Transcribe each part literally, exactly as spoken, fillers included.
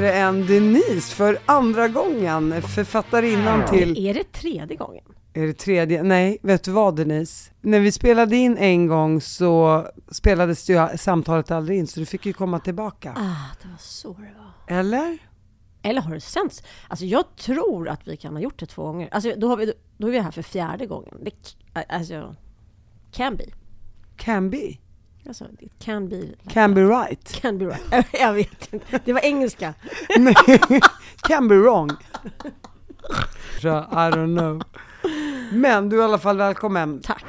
det en Denise för andra gången, författarinnan till... Är det tredje gången? Är det tredje? Nej, vet du vad Denise? När vi spelade in en gång så spelades det ju samtalet aldrig in, så du fick ju komma tillbaka. Ah, det var så det var. Eller? Eller har det sänts? Alltså jag tror att vi kan ha gjort det två gånger. Alltså då, har vi, då är vi här för fjärde gången. Det, alltså, can be. Can be? Alltså, it can be. Like can be right. Can be right. Jag vet inte. Det var engelska. Nej, can be wrong. I don't know. Men du är i alla fall välkommen. Tack.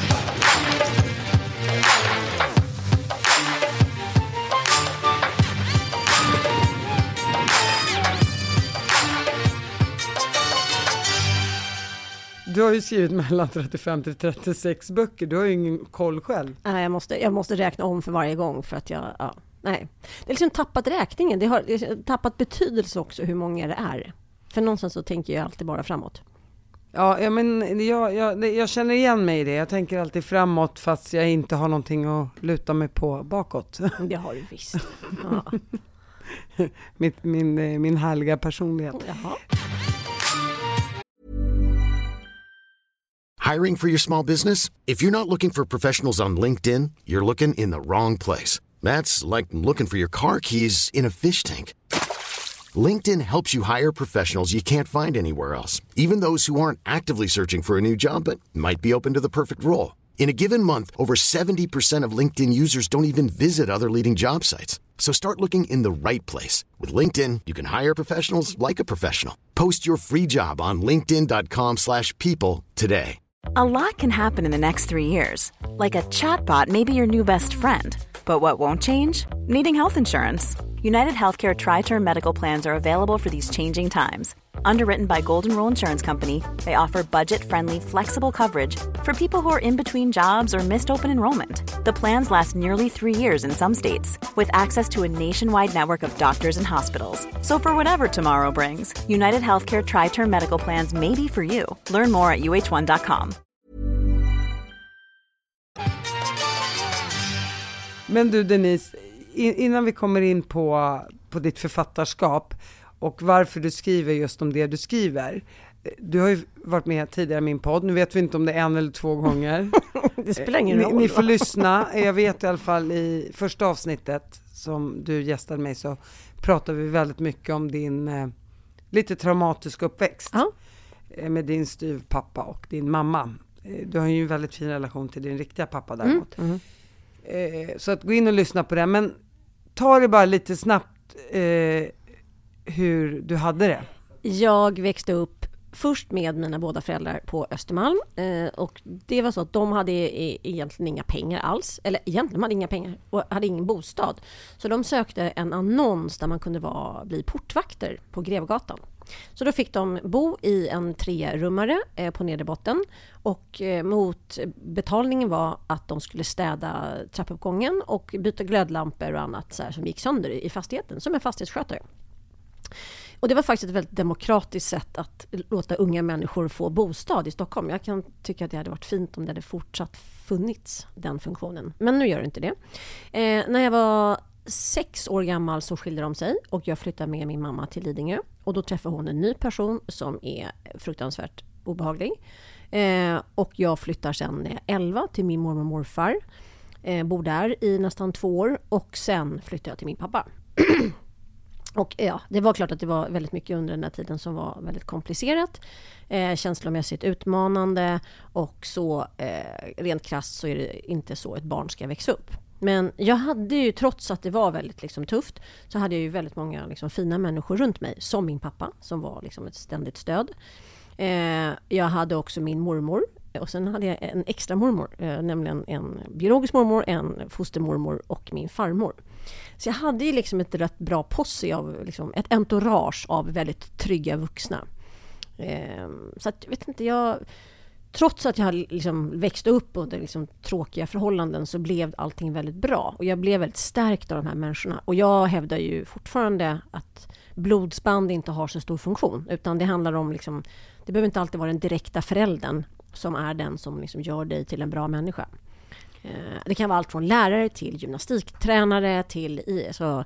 Du har ju skrivit mellan trettiofem till trettiosex böcker. Du har ju ingen koll själv. Nej, jag måste, jag måste räkna om för varje gång för att jag... Ja, nej. Det är liksom tappat räkningen. Det har, det har tappat betydelse också hur många det är. För någonstans så tänker jag alltid bara framåt. Ja, ja men jag, jag, jag känner igen mig i det. Jag tänker alltid framåt fast jag inte har någonting att luta mig på bakåt. Det har du visst. Ja. Mitt, min, min härliga personlighet. Jaha. Hiring for your small business? If you're not looking for professionals on LinkedIn, you're looking in the wrong place. That's like looking for your car keys in a fish tank. LinkedIn helps you hire professionals you can't find anywhere else, even those who aren't actively searching for a new job but might be open to the perfect role. In a given month, over seventy percent of LinkedIn users don't even visit other leading job sites. So start looking in the right place. With LinkedIn, you can hire professionals like a professional. Post your free job on linkedin dot com slash people today. A lot can happen in the next three years. Like a chatbot may be your new best friend. But what won't change? Needing health insurance. United Healthcare Tri-Term Medical Plans are available for these changing times. Underwritten by Golden Rule Insurance Company, they offer budget-friendly, flexible coverage for people who are in between jobs or missed open enrollment. The plans last nearly three years in some states, with access to a nationwide network of doctors and hospitals. So for whatever tomorrow brings, United Healthcare Tri-Term Medical Plans may be for you. Learn more at u h one dot com. Men du Denise, innan vi kommer in på, på ditt författarskap och varför du skriver just om det du skriver. Du har ju varit med tidigare i min podd. Nu vet vi inte om det är en eller två gånger. Det spelar ingen roll. Ni, ni får lyssna. Jag vet i alla fall i första avsnittet som du gästade mig så pratar vi väldigt mycket om din eh, lite traumatiska uppväxt. Ja. Eh, med din styvpappa och din mamma. Eh, du har ju en väldigt fin relation till din riktiga pappa däremot. Mm. Mm. Eh, så att gå in och lyssna på det. Men ta det bara lite snabbt eh, hur du hade det. Jag växte upp först med mina båda föräldrar på Östermalm eh, och det var så att de hade e- egentligen inga pengar alls, eller egentligen de hade inga pengar och hade ingen bostad. Så de sökte en annons där man kunde vara, bli portvakter på Grevgatan. Så då fick de bo i en trerummare eh, på nederbotten och eh, mot betalningen var att de skulle städa trappuppgången och byta glödlampor och annat så här, som gick sönder i fastigheten som en fastighetsskötare. Och det var faktiskt ett väldigt demokratiskt sätt att låta unga människor få bostad i Stockholm. Jag kan tycka att det hade varit fint om det hade fortsatt funnits den funktionen. Men nu gör det inte det. Eh, när jag var sex år gammal så skilde de sig och jag flyttade med min mamma till Lidingö. Och då träffade hon en ny person som är fruktansvärt obehaglig. Eh, och jag flyttar sedan när jag är elva till min mormor och morfar. Eh, bor där i nästan två år och sen flyttar jag till min pappa. Och ja, det var klart att det var väldigt mycket under den här tiden som var väldigt komplicerat, eh, känslomässigt utmanande och så eh, rent krasst så är det inte så ett barn ska växa upp. Men jag hade ju, trots att det var väldigt liksom, tufft, så hade jag ju väldigt många liksom, fina människor runt mig, som min pappa som var liksom, ett ständigt stöd. Eh, jag hade också min mormor. Och sen hade jag en extra mormor, eh, nämligen en biologisk mormor, en fostermormor och min farmor. Så jag hade ju liksom ett rätt bra posse av liksom, ett entourage av väldigt trygga vuxna. Eh, så att, vet inte, jag, trots att jag hade liksom växt upp under liksom, tråkiga förhållanden så blev allting väldigt bra. Och jag blev väldigt stärkt av de här människorna. Och jag hävdar ju fortfarande att blodsband inte har så stor funktion. Utan det handlar om, liksom, det behöver inte alltid vara den direkta föräldern som är den som liksom gör dig till en bra människa. Det kan vara allt från lärare till gymnastiktränare till alltså,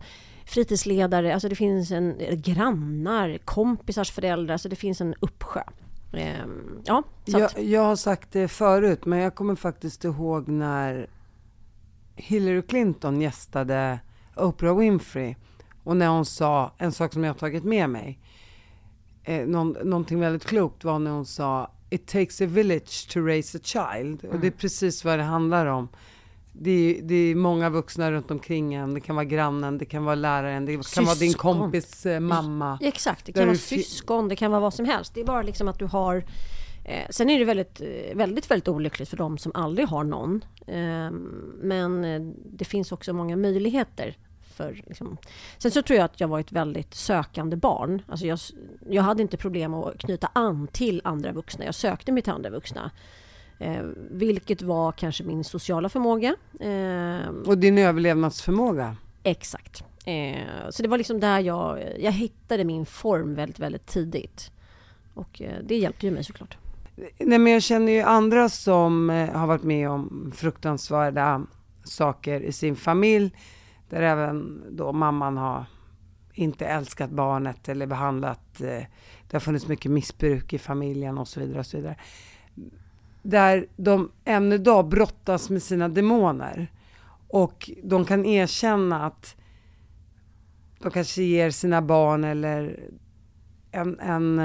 fritidsledare, alltså det finns en grannar, kompisars föräldrar, alltså det finns en uppsjö. Ehm, ja, så att... jag, jag har sagt det förut, men jag kommer faktiskt ihåg när Hillary Clinton gästade Oprah Winfrey och när hon sa en sak som jag har tagit med mig. Eh, någon, någonting väldigt klokt var när hon sa "It takes a village to raise a child". Mm. Och det är precis vad det handlar om. Det är, det är många vuxna runt omkring en. Det kan vara grannen, det kan vara läraren, det kan syskon. Vara din kompis eh, mamma. Exakt, det kan vara syskon, det kan vara vad som helst. Det är bara liksom att du har... Eh, sen är det väldigt, väldigt, väldigt olyckligt för de som aldrig har någon. Eh, men det finns också många möjligheter. För, liksom. Sen så tror jag att jag var ett väldigt sökande barn. Alltså jag, jag hade inte problem att knyta an till andra vuxna. Jag sökte mig till andra vuxna. Eh, vilket var kanske min sociala förmåga. Eh, och din överlevnadsförmåga. Exakt. Eh, så det var liksom där jag, jag hittade min form väldigt, väldigt tidigt. Och eh, det hjälpte ju mig såklart. Nej, men jag känner ju andra som eh, har varit med om fruktansvärda saker i sin familj. Där även då mamman har inte älskat barnet eller behandlat, eh, det har funnits mycket missbruk i familjen och så vidare och så vidare. Där de än idag brottas med sina demoner och de kan erkänna att de kanske ger sina barn eller en, en,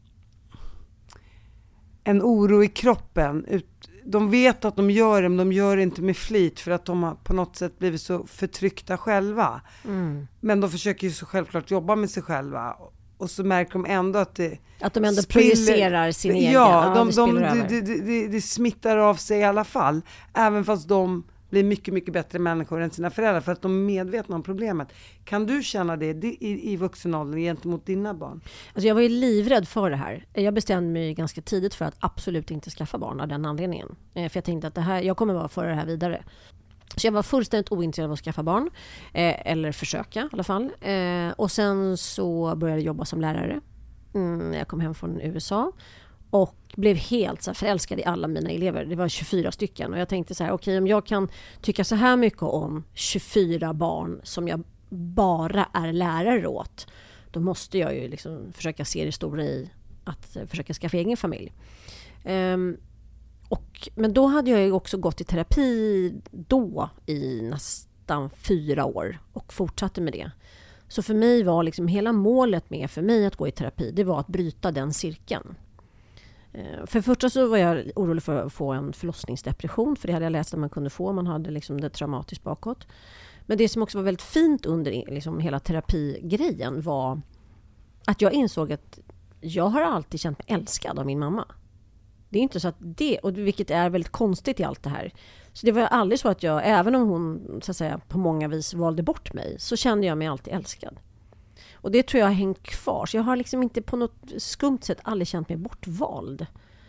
en oro i kroppen. De vet att de gör det, men de gör det inte med flit för att de har på något sätt blivit så förtryckta själva. Mm. Men de försöker ju så självklart jobba med sig själva. Och så märker de ändå att det... Att de ändå spiller, projicerar sin egen... Ja, de, det, de, de, det, det, det, det smittar av sig i alla fall. Även fast de blir mycket, mycket bättre människor än sina föräldrar. För att de är medvetna om problemet. Kan du känna det i, i vuxenåldern gentemot dina barn? Alltså jag var ju livrädd för det här. Jag bestämde mig ganska tidigt för att absolut inte skaffa barn av den anledningen. För jag tänkte att det här, jag kommer bara föra det här vidare. Så jag var fullständigt ointresserad av att skaffa barn. Eh, eller försöka i alla fall. Eh, och sen så började jag jobba som lärare. Mm, jag kom hem från U S A. Och blev helt så här, förälskad i alla mina elever. Det var tjugofyra stycken. Och jag tänkte så här, okej, okay, om jag kan tycka så här mycket om tjugofyra barn som jag bara är lärare åt. Då måste jag ju liksom försöka se det stora i att försöka skaffa egen familj. Um, Och, men då hade jag ju också gått i terapi då i nästan fyra år och fortsatte med det. Så för mig var liksom hela målet med för mig att gå i terapi, det var att bryta den cirkeln. Eh, för första så var jag orolig för att få en förlossningsdepression, för det hade jag läst att man kunde få om man hade liksom det traumatiskt bakåt. Men det som också var väldigt fint under liksom hela terapigrejen var att jag insåg att jag har alltid känt mig älskad av min mamma. Det är inte så att det, och vilket är väldigt konstigt i allt det här. Så det var aldrig så att jag, även om hon så att säga på många vis valde bort mig, så kände jag mig alltid älskad. Och det tror jag har hängt kvar. Så jag har liksom inte på något skumt sätt aldrig känt mig bortvald.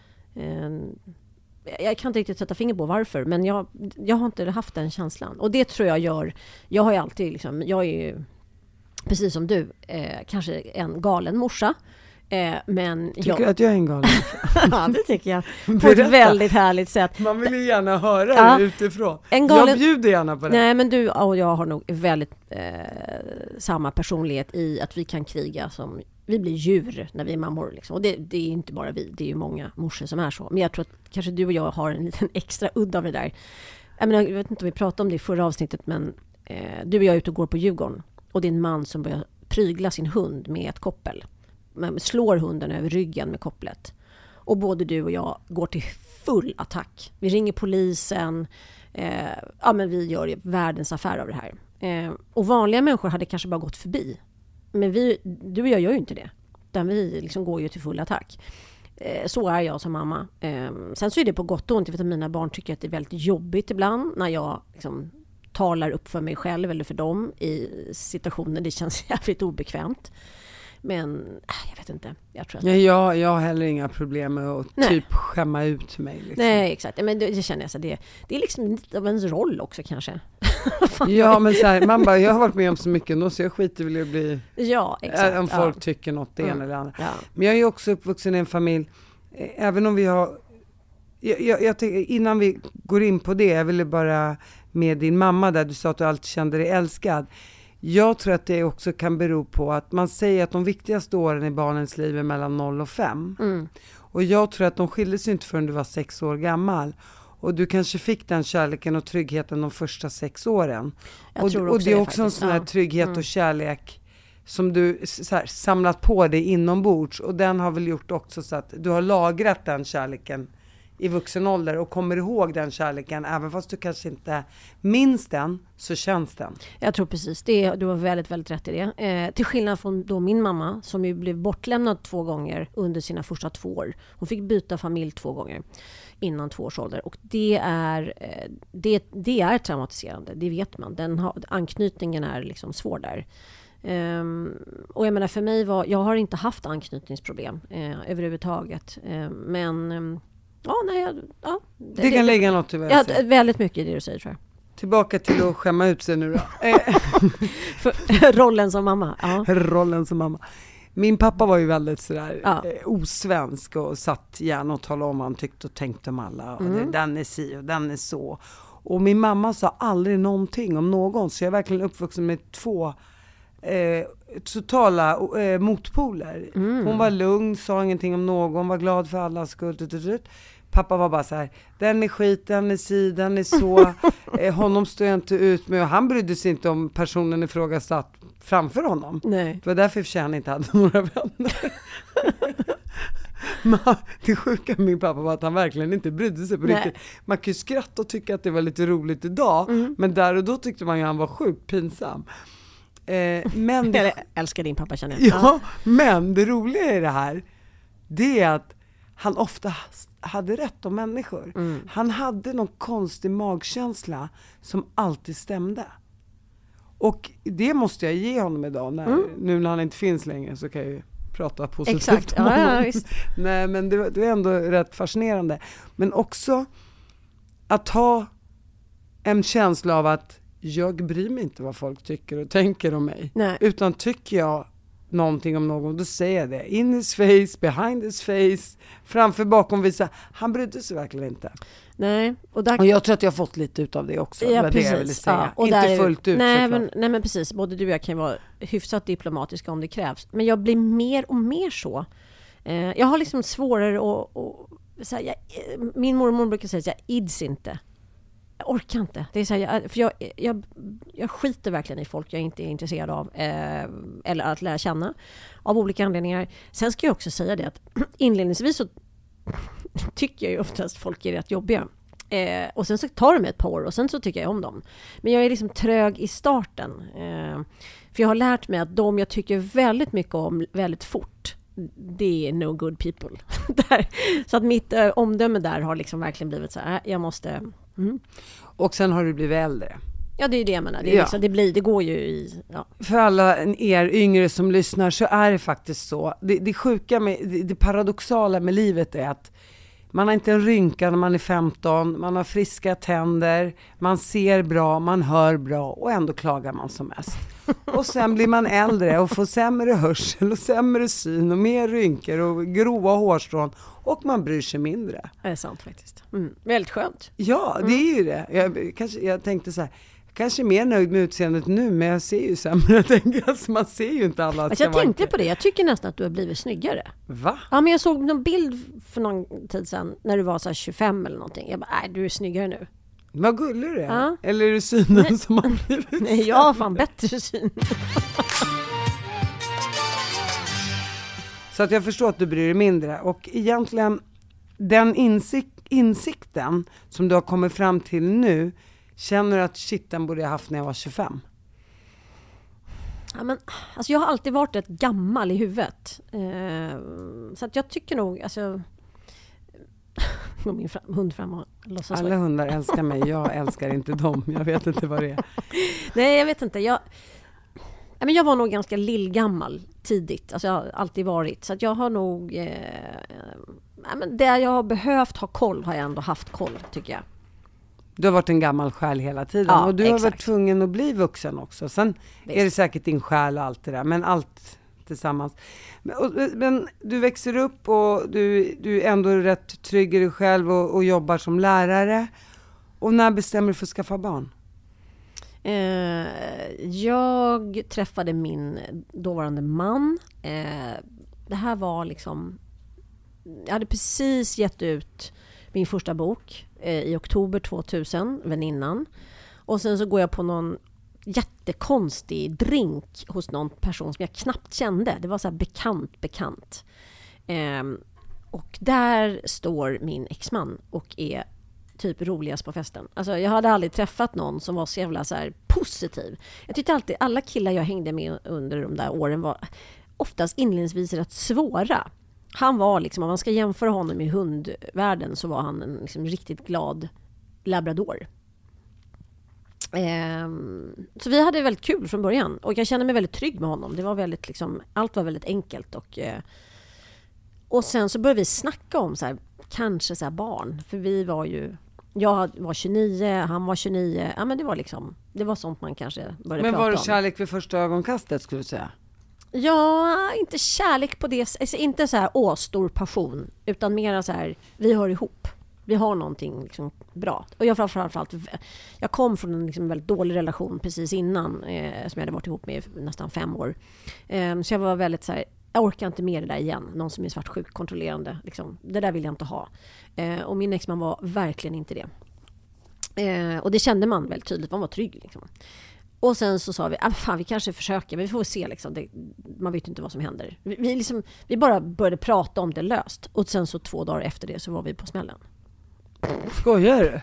Jag kan inte riktigt sätta finger på varför, men jag, jag har inte haft den känslan. Och det tror jag gör, jag har ju alltid liksom, jag är ju precis som du, eh, kanske en galen morsa. Eh, men tycker jag... du att jag är en galen? Ja, det tycker jag. På ett väldigt härligt sätt. Man vill ju gärna höra ja. det utifrån. En galen... Jag bjuder gärna på det. Nej, men du och jag har nog väldigt eh, samma personlighet i att vi kan kriga som... Vi blir djur när vi är mammor. Liksom. Och det, det är inte bara vi, det är ju många morsor som är så. Men jag tror att kanske du och jag har en liten extra udd av det där. Jag, menar, jag vet inte om vi pratade om det i förra avsnittet, men eh, du och jag är ute och går på Djurgården. Och det är en man som börjar prygla sin hund med ett koppel. Man slår hunden över ryggen med kopplet. Och både du och jag går till full attack. Vi ringer polisen. Eh, ja, men vi gör ju världens affär av det här. Eh, och vanliga människor hade kanske bara gått förbi. Men vi, du och jag gör ju inte det. Utan vi liksom går ju till full attack. Eh, så är jag som mamma. Eh, sen så är det på gott och ont. För att mina barn tycker att det är väldigt jobbigt ibland. När jag liksom talar upp för mig själv eller för dem i situationer. Det känns jävligt obekvämt. Men jag vet inte. Jag, tror att... Nej, jag, jag har heller inga problem med att Nej. typ skämma ut mig. Liksom. Nej, exakt. Men det, det känner jag så. Det, det är liksom lite av ens roll också kanske. Ja, men så här, man bara, jag har varit med om så mycket ändå, så jag skiter väl i att bli... Ja, exakt. Om folk ja. tycker något det ena mm. eller andra. Ja. Men jag är ju också uppvuxen i en familj, även om vi har... Jag, jag, jag tänker, innan vi går in på det, jag ville bara med din mamma där, du sa att du alltid kände dig älskad. Jag tror att det också kan bero på att man säger att de viktigaste åren i barnens liv är mellan noll och fem. Mm. Och jag tror att de skilde sig inte förrän du var sex år gammal. Och du kanske fick den kärleken och tryggheten de första sex åren. Jag och, tror och också det är det också faktiskt. en sån här Ja. trygghet Mm. och kärlek som du så här, samlat på dig inombords. Och den har väl gjort också så att du har lagrat den kärleken i vuxen ålder och kommer ihåg den kärleken. Även fast du kanske inte minns den, så känns den. Jag tror precis, det, du har väldigt, väldigt rätt i det. Eh, till skillnad från då min mamma som ju blev bortlämnad två gånger under sina första två år. Hon fick byta familj två gånger innan två års ålder. Och det är, eh, det, det är traumatiserande, det vet man. Den har, anknytningen är liksom svår där. Um, och jag menar för mig var, jag har inte haft anknytningsproblem eh, överhuvudtaget. Eh, men um, ja, nej, jag, ja, Det, det kan lägga något i vad ja, jag säger. väldigt mycket i det du säger, tror jag. Tillbaka till att skämma ut sig nu då. För, rollen som mamma. Ja. Rollen som mamma. Min pappa var ju väldigt sådär Ja. eh, osvensk och satt gärna och talade om vad han tyckte och tänkte om alla. Och Mm. det, den är si och den är så. Och min mamma sa aldrig någonting om någon. Så jag är verkligen uppvuxen med två eh, totala eh, motpoler. Mm. Hon var lugn, sa ingenting om någon, var glad för allas skull. Tut, tut, tut. Pappa var bara så här, den är skit, den är si, den är så. eh, honom står jag inte ut med. Och han brydde sig inte om personen i fråga satt framför honom. Nej. Det var därför för han inte hade några vänner. Men det sjuka med min pappa var att han verkligen inte brydde sig på Nej. riktigt. Man kan ju skratta och tycka att det var lite roligt idag. Mm. Men där och då tyckte man ju att han var sjukt pinsam. Eh, men det, Jag älskar din pappa, känner jag. ja, men det roliga i det här, det är att han ofta hade rätt om människor. Mm. Han hade någon konstig magkänsla som alltid stämde. Och det måste jag ge honom idag. När, Mm. Nu när han inte finns längre så kan jag ju prata positivt Exakt, om ja, honom. ja, visst. Nej, men det, det är ändå rätt fascinerande. Men också att ha en känsla av att jag bryr mig inte vad folk tycker och tänker om mig. Nej. Utan tycker jag någonting om någon, då säger jag det. In his face, behind his face, framför, bakom, visa. Han brydde sig verkligen inte. Nej, och där... Och jag tror att jag har fått lite ut av det också. Ja, det var precis. det jag ville säga. Ja, och inte där är- fullt ut nej såklart. men, nej men precis, både du och jag kan ju vara hyfsat diplomatiska om det krävs. Men jag blir mer och mer så. Eh, jag har liksom svårare att... att så här, jag, min mormor brukar säga att jag ids inte. Jag orkar inte. Det är så här, jag, för jag, jag, jag skiter verkligen i folk jag inte är intresserad av. Eh, eller att lära känna. Av olika anledningar. Sen ska jag också säga det att inledningsvis så tycker jag ju oftast folk är rätt jobbiga. Eh, och sen så tar det mig ett par år och sen så tycker jag om dem. Men jag är liksom trög i starten. Eh, för jag har lärt mig att de jag tycker väldigt mycket om väldigt fort, det är no good people. där. Så att mitt eh, omdöme där har liksom verkligen blivit så här, äh, jag måste... Mm. Och sen har du blivit äldre. Ja, det är ju det jag menar. Det, är Ja. liksom, det, blir, det går ju i... Ja. För alla er yngre som lyssnar så är det faktiskt så. Det, det sjuka med, det, det paradoxala med livet är att man har inte en rynka när man är femton, man har friska tänder, man ser bra, man hör bra och ändå klagar man som mest. Och sen blir man äldre och får sämre hörsel och sämre syn och mer rynkor och grova hårstrån och man bryr sig mindre. Det är sant faktiskt. Mm. Väldigt skönt. Ja, det är ju det. Jag, kanske, jag tänkte så här, kanske mer nöjd med utseendet nu, men jag ser ju sämre. Alltså, man ser ju inte alla. Alltså jag tänkte på det, jag tycker nästan att du har blivit snyggare. Va? Ja, men jag såg någon bild för någon tid sedan när du var så här tjugofem eller någonting. Jag bara, nej, du är snyggare nu. Vad gullig du är. Ja. Eller är det synen nej. som har blivit Nej, jag har fan bättre syn. Så att jag förstår att du bryr dig mindre. Och egentligen, den insikt, insikten som du har kommit fram till nu, känner du att shit, den borde jag haft när jag var tjugofem? Ja, men, alltså jag har alltid varit rätt gammal i huvudet. Eh, så att jag tycker nog... Alltså, går min fram, hund fram och låtsas. Alla hundar älskar mig, jag älskar inte dem. Jag vet inte vad det är. Nej, jag vet inte. Jag, ja, men jag var nog ganska lillgammal tidigt. Alltså jag har alltid varit. Så att jag har nog... Eh, ja, men där jag har behövt ha koll har jag ändå haft koll, tycker jag. Du har varit en gammal själ hela tiden. Ja, och du har exakt. varit tvungen att bli vuxen också. Sen Visst. är det säkert din själ och allt det där. Men allt tillsammans. Men, och, men du växer upp och du, du är ändå rätt trygg i dig själv och, och jobbar som lärare. Och när bestämmer du för att skaffa barn? Eh, jag träffade min dåvarande man. Eh, det här var liksom... Jag hade precis gett ut min första bok eh, i oktober tvåtusen, väninnan. Och sen så går jag på någon jättekonstig drink hos någon person som jag knappt kände. Det var så här bekant, bekant. Eh, och där står min exman och är typ roligast på festen. Alltså jag hade aldrig träffat någon som var så jävla så här positiv. Jag tyckte alltid, alla killar jag hängde med under de där åren var oftast inledningsvis rätt svåra. Han var liksom, om man ska jämföra honom i hundvärlden så var han en liksom riktigt glad labrador. Ehm, så vi hade väldigt kul från början och jag kände mig väldigt trygg med honom. Det var väldigt liksom, allt var väldigt enkelt och eh, och sen så började vi snacka om så här, kanske så här barn, för vi var ju, jag var tjugonio, han var tjugonio. Ja, men det var liksom, det var sånt man kanske började men prata om. Men var det kärlek vid första ögonkastet skulle du säga? Ja, inte kärlek på det, alltså inte så här åh, stor passion, utan mer så här, vi hör ihop. Vi har någonting liksom bra. Och jag framförallt, jag kom från en liksom väldigt dålig relation precis innan eh, som jag hade varit ihop med i nästan fem år. Eh, så jag var väldigt så här, jag orkar inte med det där igen. Någon som är svartsjuk, kontrollerande. Liksom. Det där vill jag inte ha. Eh, och min exman var verkligen inte det. Eh, och det kände man väldigt tydligt. Man var trygg. Liksom. Och sen så sa vi, ah, fan, vi kanske försöker, men vi får se. Liksom. Det, man vet inte vad som händer. Vi, vi, liksom, vi bara började prata om det löst. Och sen så två dagar efter det så var vi på smällen. Skojar du?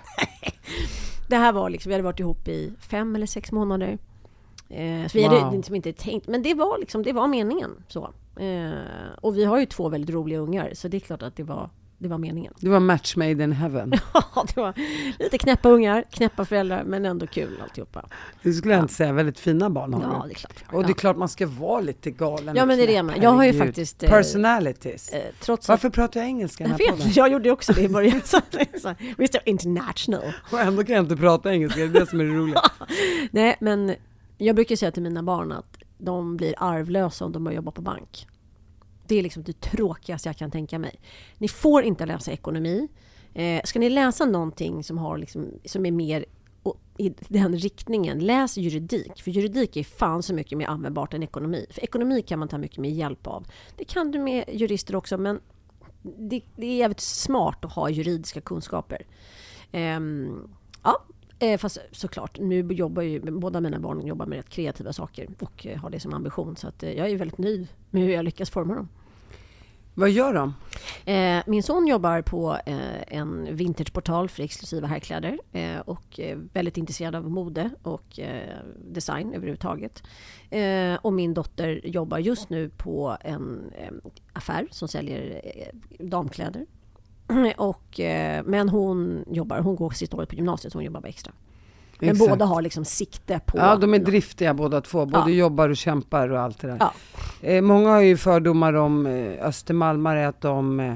Det här var liksom, vi hade varit ihop i fem eller sex månader. Eh, så vi wow. hade liksom inte tänkt, men det var liksom, det var meningen så. Eh, och vi har ju två väldigt roliga ungar, så det är klart att det var, det var meningen. Det var match made in heaven. Ja, det var lite knäppa ungar, knäppa föräldrar, men ändå kul alltihopa. Det skulle jag ja. inte säga, väldigt fina barn har ja, du. det är klart. Och det är klart man ska vara lite galen. Ja, men det är det med. Jag har ju faktiskt... Eh, personalities. Eh, trots Varför att, pratar jag engelska? Jag vet, jag gjorde också det i början. så, så, mister International. Och ändå kan jag inte prata engelska, det är det som är det roliga. Nej, men jag brukar säga till mina barn att de blir arvlösa om de börjar jobba på bank. Det är liksom det tråkigaste jag kan tänka mig. Ni får inte läsa ekonomi. Eh, ska ni läsa någonting som, har liksom, som är mer i den riktningen, läs juridik. För juridik är fan så mycket mer användbart än ekonomi. För ekonomi kan man ta mycket mer hjälp av. Det kan du med jurister också, men det, det är jävligt smart att ha juridiska kunskaper. Eh, ja, fast såklart, nu jobbar ju båda mina barn jobbar med rätt kreativa saker och har det som ambition. Så att jag är väldigt nöjd med hur jag lyckas forma dem. Vad gör de? Eh, min son jobbar på eh, en vintageportal för exklusiva herrkläder eh, och är väldigt intresserad av mode och eh, design överhuvudtaget. Eh, och min dotter jobbar just nu på en eh, affär som säljer eh, damkläder. Och, eh, men hon jobbar, hon går sista året på gymnasiet så hon jobbar extra. Men exakt. Båda har liksom sikte på... Ja, de är driftiga båda två. Både ja. jobbar och kämpar och allt det där. Ja. Eh, många har ju fördomar om eh, Östermalmare att de... Eh,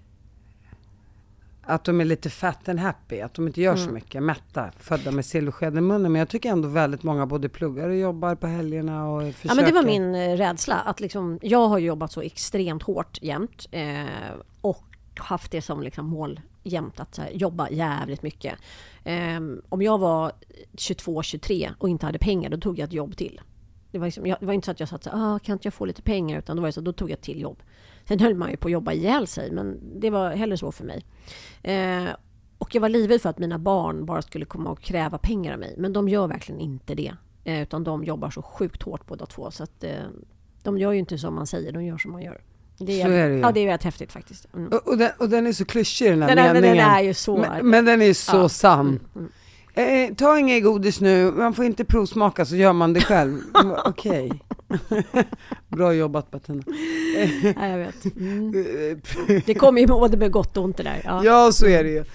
att de är lite fat and happy. Att de inte gör mm. så mycket. Mätta, födda med silversked i munnen. Men jag tycker ändå väldigt många både pluggar och jobbar på helgerna och försöker... Ja, men det var min eh, rädsla. Att liksom, jag har jobbat så extremt hårt jämt. Eh, och haft det som liksom mål jämt att så här, jobba jävligt mycket. Um, om jag var tjugotvå tjugotre och inte hade pengar, då tog jag ett jobb till. Det var, liksom, jag, det var inte så att jag satt så ah, kan inte jag få lite pengar, utan då var det så, då tog jag ett till jobb. Sen höll man ju på att jobba ihjäl sig, men det var heller så för mig. Uh, och jag var livrädd för att mina barn bara skulle komma och kräva pengar av mig, men de gör verkligen inte det. Uh, utan de jobbar så sjukt hårt båda två, så att uh, de gör ju inte som man säger, de gör som man gör. Det är, så är det ju. Ja, det är väldigt häftigt faktiskt. Mm. Och, och, den, och den är så klyschig den här den är, meningen. Men den är ju så... Men, men den är så ja. sann. Mm, mm. Eh, ta inget godis nu, man får inte provsmaka, så gör man det själv. Okej. Okay. Bra jobbat, Bettina. Ja, jag vet. Mm. Det kommer ju både med gott och ont det där. Ja, ja, så är det ju.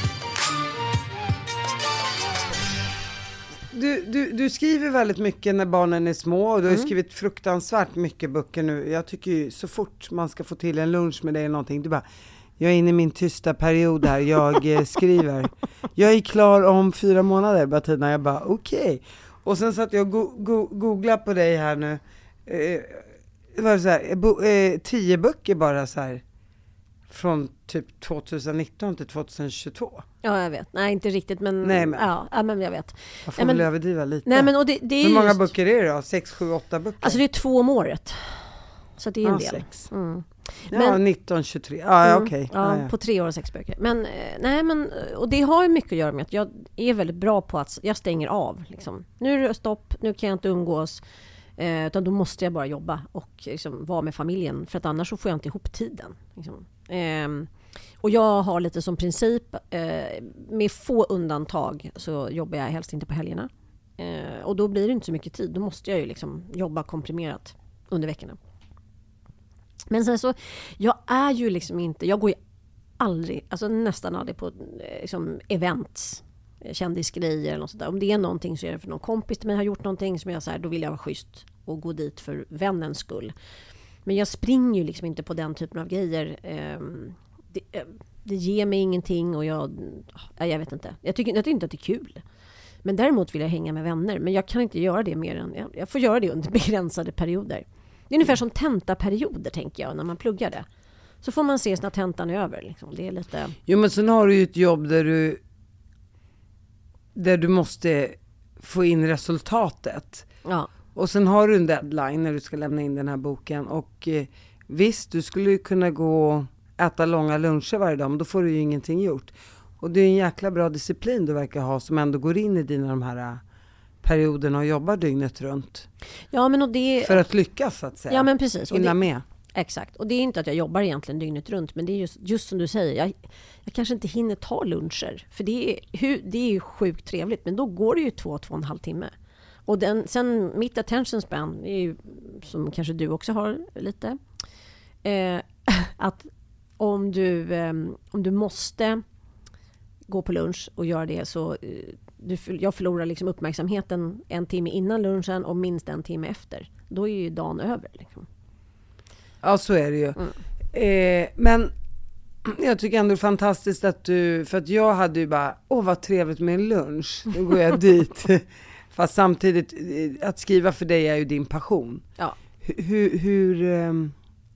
Du, du, du skriver väldigt mycket när barnen är små, och du har mm. skrivit fruktansvärt mycket böcker nu. Jag tycker ju så fort man ska få till en lunch med dig eller någonting, du bara, jag är inne i min tysta period här, jag eh, skriver. Jag är klar om fyra månader, Bettina. Jag bara, okej. Okay. Och sen satt jag och go- go- googlade på dig här nu. Eh, det var så här, bo- eh, tio böcker bara så här. från typ tjugonitton till tjugohundratjugotvå. Ja, jag vet. Nej, inte riktigt, men, Nej, men. Ja, ja, men jag vet. Jag får ja, väl men, överdriva lite. Nej, men, och det, det är Hur många just, böcker är det då? Sex, sju, åtta böcker? Alltså det är två om året. Så det är en ja, del. Sex. Mm. Ja, Men, nitton, tjugotre. Ja, mm, okej. Okay. Ja, ja, ja. på tre år och sex böcker. Men, nej, men, och det har ju mycket att göra med att jag är väldigt bra på att jag stänger av. Liksom. Nu är det stopp, nu kan jag inte umgås. Eh, utan då måste jag bara jobba och liksom, vara med familjen. För att annars så får jag inte ihop tiden. Liksom. Eh, och jag har lite som princip, eh, med få undantag så jobbar jag helst inte på helgerna. Eh, och då blir det inte så mycket tid. Då måste jag ju liksom jobba komprimerat under veckorna. Men sen så, jag är ju liksom inte, jag går ju aldrig, alltså nästan aldrig på liksom, events, kändisgrejer eller något sånt där. Om det är någonting så är det för någon kompis till mig har gjort någonting som jag så här, då vill jag vara schysst och gå dit för vännens skull. Men jag springer ju liksom inte på den typen av grejer. Det, det ger mig ingenting och jag, jag vet inte. Jag tycker, jag tycker inte att det är kul. Men däremot vill jag hänga med vänner. Men jag kan inte göra det mer än, jag, jag får göra det under begränsade perioder. Det är ungefär som tentaperioder, tänker jag, när man pluggar det. Så får man se när tentan är över. Liksom. Det är lite... Jo, men sen har du ju ett jobb där du där du måste få in resultatet. Ja. Och sen har du en deadline när du ska lämna in den här boken. Och eh, visst, du skulle ju kunna gå och äta långa luncher varje dag, men då får du ju ingenting gjort. Och det är en jäkla bra disciplin du verkar ha som ändå går in i dina de här perioderna och jobbar dygnet runt. Ja, men och det... För att lyckas, så att säga. Ja, men precis. Och Hinna det... med. Exakt. Och det är inte att jag jobbar egentligen dygnet runt, men det är just, just som du säger, jag, jag kanske inte hinner ta luncher. För det är, hur, det är ju sjukt trevligt, men då går det ju två, två och en halv timme. Och den, sen mitt attention span är ju, som kanske du också har lite, eh, att om du, eh, om du måste gå på lunch och göra det så eh, du, jag förlorar liksom uppmärksamheten en timme innan lunchen och minst en timme efter. Då är ju dagen över liksom. Ja, så är det ju. Mm. Eh, men jag tycker ändå det är fantastiskt att du, för att jag hade ju bara, åh vad trevligt med en lunch. Nu går jag dit. Fast samtidigt, att skriva för dig är ju din passion. Ja. Hur, hur um,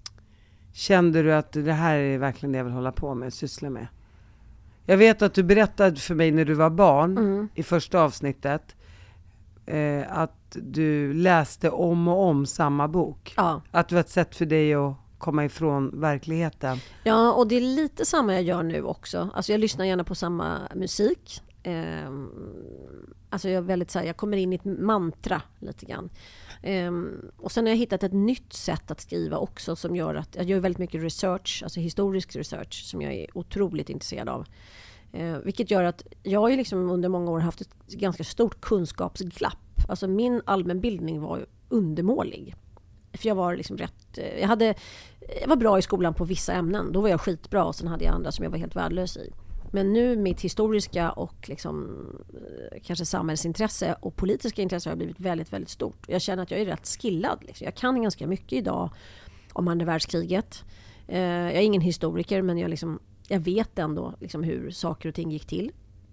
kände du att det här är verkligen det jag vill hålla på med, syssla med? Jag vet att du berättade för mig när du var barn, mm. i första avsnittet, eh, att du läste om och om samma bok. Ja. Att det var ett sätt för dig att komma ifrån verkligheten. Ja, och det är lite samma jag gör nu också. Alltså jag lyssnar gärna på samma musik. Eh, alltså jag är väldigt så här, jag kommer in i ett mantra lite grann. Eh, och sen har jag hittat ett nytt sätt att skriva också som gör att jag gör väldigt mycket research, alltså historisk research som jag är otroligt intresserad av. Eh, vilket gör att jag har ju liksom under många år haft ett ganska stort kunskapsglapp. Alltså min allmänbildning var ju undermålig. För jag var liksom rätt, jag hade jag var bra i skolan på vissa ämnen. Då var jag skitbra och sen hade jag andra som jag var helt värdelös i. Men nu mitt historiska och liksom, kanske samhällsintresse och politiska intresse har blivit väldigt, väldigt stort. Jag känner att jag är rätt skillad. Liksom. Jag kan ganska mycket idag om andra världskriget. Jag är ingen historiker, men jag, liksom, jag vet ändå liksom hur saker och ting gick till.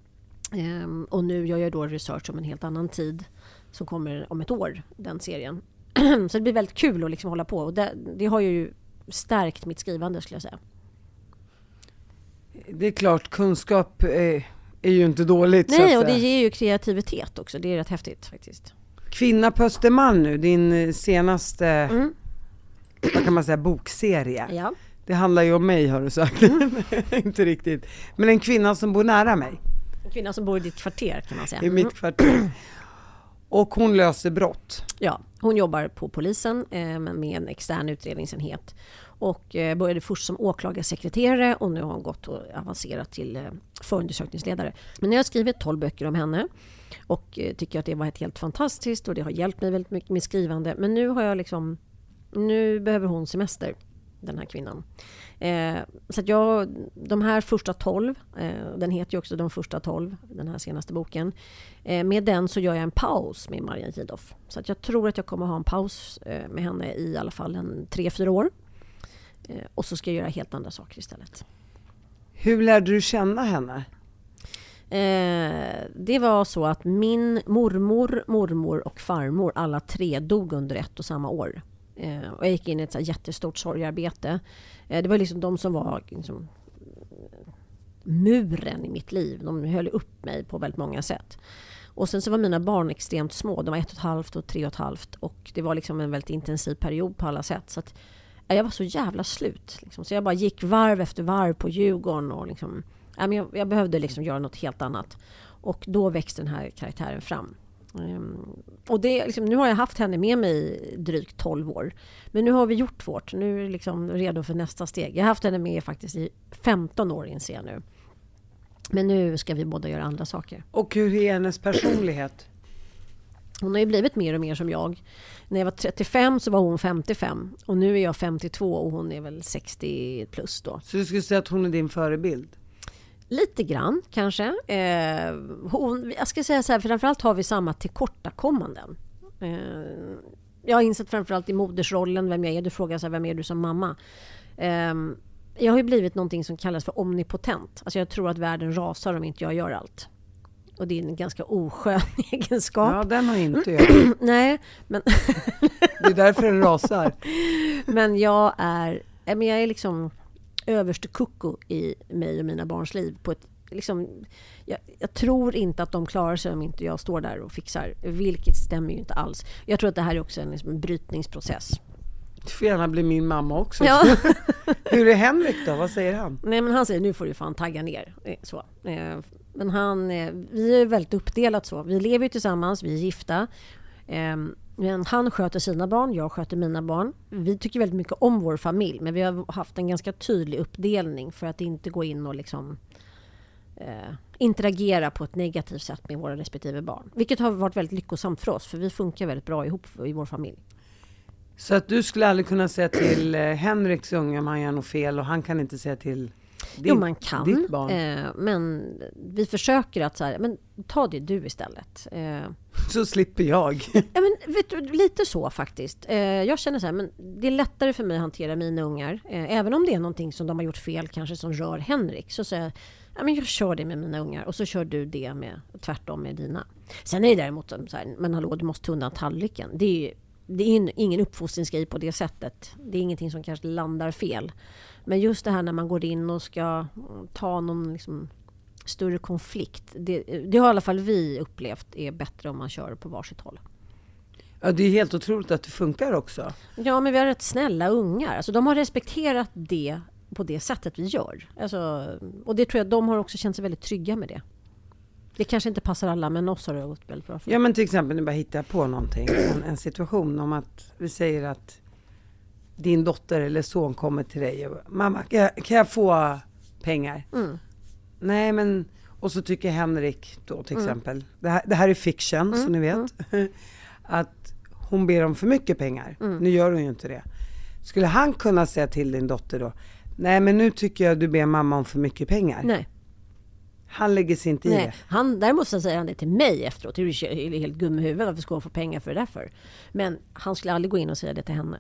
Och nu gör jag då research om en helt annan tid som kommer om ett år, den serien. Så det blir väldigt kul att liksom hålla på. Och det, det har ju stärkt mitt skrivande, skulle jag säga. Det är klart, kunskap är, är ju inte dåligt. Nej, så att och det säga. ger ju kreativitet också. Det är rätt häftigt faktiskt. Kvinna på Östermalm nu, din senaste, mm. vad kan man säga, bokserie. Ja. Det handlar ju om mig, har du sagt. Mm. Inte riktigt. Men en kvinna som bor nära mig. En kvinna som bor i ditt kvarter, kan man säga. I mitt kvarter. Och hon löser brott. Ja, hon jobbar på polisen eh, med en extern utredningsenhet. Och eh, började först som åklagarsekreterare och nu har hon gått och avancerat till eh, förundersökningsledare. Men jag har skrivit tolv böcker om henne och eh, tycker att det var ett helt fantastiskt och det har hjälpt mig väldigt mycket med skrivande. Men nu har jag liksom, nu behöver hon semester, den här kvinnan. Eh, så att jag, de här första tolv, eh, den heter ju också De första tolv, den här senaste boken. Eh, med den så gör jag en paus med Marianne Gidoff. Så att jag tror att jag kommer ha en paus eh, med henne i alla fall en tre, fyra år. Eh, och så ska jag göra helt andra saker istället. Hur lärde du känna henne? Eh, det var så att min mormor, mormor och farmor, alla tre dog under ett och samma år. Eh, och jag gick in i ett så här jättestort sorgarbete. Eh, det var liksom de som var liksom, muren i mitt liv. De höll upp mig på väldigt många sätt. Och sen så var mina barn extremt små. De var ett och ett halvt och tre och ett halvt. Och det var liksom en väldigt intensiv period på alla sätt. Så att jag var så jävla slut. Liksom. Så jag bara gick varv efter varv på Djurgården. Och liksom, jag, jag behövde liksom göra något helt annat. Och då växte den här karaktären fram. Um, och det, liksom, nu har jag haft henne med mig i drygt tolv år. Men nu har vi gjort vårt. Nu är jag liksom redo för nästa steg. Jag har haft henne med faktiskt i femton år inser jag nu. Men nu ska vi båda göra andra saker. Och hur är hennes personlighet? Hon har ju blivit mer och mer som jag. När jag var trettiofem så var hon femtiofem. Och nu är jag femtiotvå och hon är väl sextio plus då. Så du skulle säga att hon är din förebild? Lite grann kanske. Eh, hon, jag ska säga så här, för framförallt har vi samma tillkortakommanden. Eh, jag har insett framförallt i modersrollen vem jag är. Du frågar så här, vem är du som mamma? Eh, jag har ju blivit någonting som kallas för omnipotent. Alltså jag tror att världen rasar om inte jag gör allt. Och det är en ganska oskön egenskap. Ja, den har inte jag. Nej, men... det är därför den rasar. Men jag är... Men jag är liksom överste kucko i mig och mina barns liv. På ett, liksom, jag, jag tror inte att de klarar sig om inte jag står där och fixar. Vilket stämmer ju inte alls. Jag tror att det här är också en, liksom, en brytningsprocess. Du får gärna bli min mamma också. Ja. Hur är Henrik då? Vad säger han? Nej, men han säger, nu får du fan tagga ner. Så. Men han, vi är väldigt uppdelat så. Vi lever ju tillsammans, vi är gifta. Men han sköter sina barn, jag sköter mina barn. Vi tycker väldigt mycket om vår familj. Men vi har haft en ganska tydlig uppdelning för att inte gå in och liksom eh, interagera på ett negativt sätt med våra respektive barn. Vilket har varit väldigt lyckosamt för oss. För vi funkar väldigt bra ihop i vår familj. Så att du skulle aldrig kunna säga till eh, Henriks unge om han gör något fel och han kan inte säga till din, jo, man kan, ditt barn? Eh, men vi försöker att så här, men ta det du istället. Eh, så slipper jag. ja, men, vet du, lite så faktiskt. Eh, jag känner så här, men det är lättare för mig att hantera mina ungar. Eh, även om det är någonting som de har gjort fel, kanske som rör Henrik. Så säger jag, ja, men jag kör det med mina ungar och så kör du det med, tvärtom med dina. Sen är det däremot så här, men hallå, du måste ta undan tallriken. Det är ju Det är ingen uppfostringsgrej på det sättet. Det är ingenting som kanske landar fel. Men just det här när man går in och ska ta någon liksom större konflikt. Det, det har i alla fall vi upplevt är bättre om man kör på varsitt håll. Ja, det är helt otroligt att det funkar också. Ja, men vi har rätt snälla ungar. Alltså, de har respekterat det på det sättet vi gör. Alltså, och det tror jag de har också känt sig väldigt trygga med det. Det kanske inte passar alla, men oss har det gått väldigt bra för. Ja, men till exempel nu bara hittar på någonting. En, en situation om att vi säger att din dotter eller son kommer till dig och mamma, kan jag, kan jag få pengar? Mm. Nej, men och så tycker Henrik då till exempel, mm. det, här, det här är fiction mm. så ni vet, mm. att hon ber om för mycket pengar. Mm. Nu gör hon ju inte det. Skulle han kunna säga till din dotter då, nej men nu tycker jag du ber mamma om för mycket pengar? Nej. Han lägger sig inte Nej, i det. Han, däremot så säger han det till mig efteråt. Det är helt gum i huvudet. Varför ska hon få pengar för det därför? Men han skulle aldrig gå in och säga det till henne.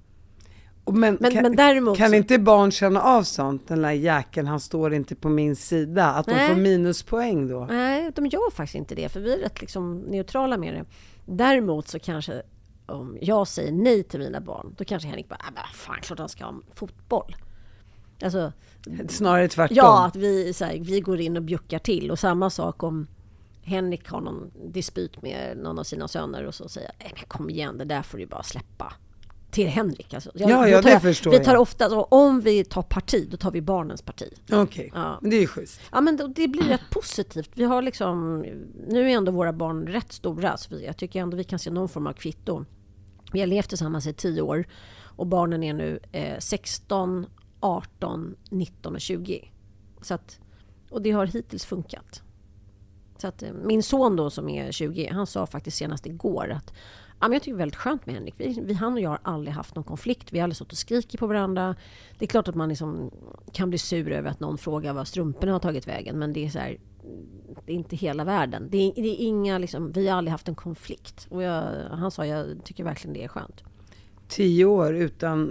Men, men, kan, men däremot kan så... inte barn känna av sånt? Den där jäkeln, han står inte på min sida. Att de Nej. får minuspoäng då? Nej, de gör faktiskt inte det. För vi är rätt liksom neutrala med det. Däremot så kanske om jag säger nej till mina barn, då kanske Henrik bara, ah, fan klart han ska ha fotboll. Alltså, snarare tvärtom. Ja, att vi, så här, vi går in och bjuckar till. Och samma sak om Henrik har någon dispyt med någon av sina söner och så säger nej men kom igen, det där får du bara släppa. Till Henrik. Alltså. Jag, ja, ja det jag, förstår vi tar jag. ofta, alltså, om vi tar parti, då tar vi barnens parti. Okej, okay. Ja. Men det är ju schysst. Ja, men det blir rätt positivt. Vi har liksom, nu är ändå våra barn rätt stora, så vi, jag tycker ändå vi kan se någon form av kvitto. Vi har levt tillsammans i tio år och barnen är nu eh, sexton, arton, nitton och tjugo. Så att, och det har hittills funkat. Så att, min son då som är tjugo, han sa faktiskt senast igår att ja, men jag tycker det är väldigt skönt med Henrik. Vi, vi, han och jag har aldrig haft någon konflikt. Vi har aldrig stått och skrikit på varandra. Det är klart att man liksom kan bli sur över att någon frågar vad strumporna har tagit vägen. Men det är så här, det är inte hela världen. Det är, det är inga, liksom, vi har aldrig haft en konflikt. Och jag, han sa, jag tycker verkligen det är skönt. Tio år utan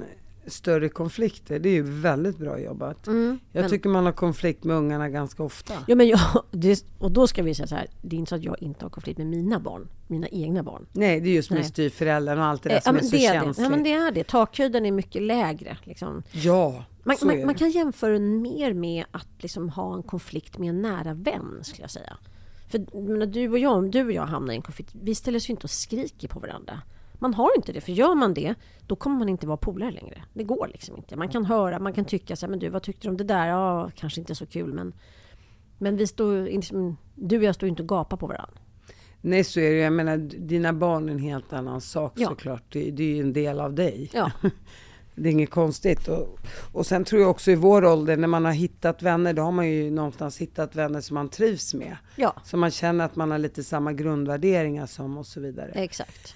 större konflikter. Det är ju väldigt bra jobbat. Mm, jag men, tycker man har konflikt med ungarna ganska ofta. Ja, men jag, det, och då ska vi säga så här, det är inte så att jag inte har konflikt med mina barn, mina egna barn. Nej, det är just med styvföräldern och allt det där eh, som ja, är så det är känsligt. Det. Ja, men det är det. Takhöjden är mycket lägre. Liksom. Ja, man, så man, är man det. kan jämföra mer med att liksom ha en konflikt med en nära vän, skulle jag säga. För när du och jag, om du och jag hamnar i en konflikt, vi ställer oss ju inte och skriker på varandra. Man har inte det, för gör man det, då kommer man inte vara polare längre. Det går liksom inte. Man kan höra, man kan tycka så här, men du, vad tyckte du om det där? Ja, kanske inte så kul, men, men vi står, liksom, du och jag står inte och gapar på varandra. Nej, så är det. Jag menar, dina barn är en helt annan sak, Ja. såklart. Det, det är ju en del av dig. Ja. Det är inget konstigt. Och, och sen tror jag också i vår ålder, när man har hittat vänner, då har man ju någonstans hittat vänner som man trivs med. Ja. Så man känner att man har lite samma grundvärderingar som och så vidare. Exakt.